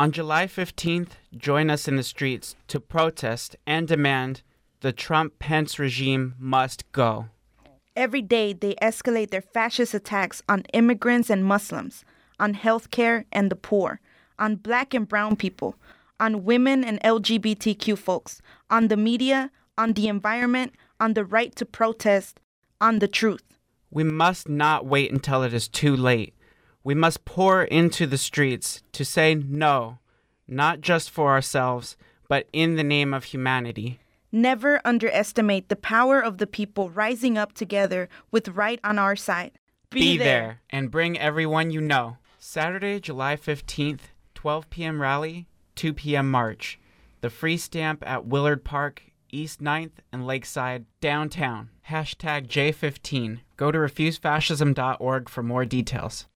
On July 15th, join us in the streets to protest and demand the Trump-Pence regime must go. Every day, they escalate their fascist attacks on immigrants and Muslims, on healthcare and the poor, on black and brown people, on women and LGBTQ folks, on the media, on the environment, on the right to protest, on the truth. We must not wait until it is too late. We must pour into the streets to say no, not just for ourselves, but in the name of humanity. Never underestimate the power of the people rising up together with right on our side. Be there and bring everyone you know. Saturday, July 15th, 12 p.m. rally, 2 p.m. march. The free stamp at Willard Park, East 9th and Lakeside, downtown. #J15. Go to refusefascism.org for more details.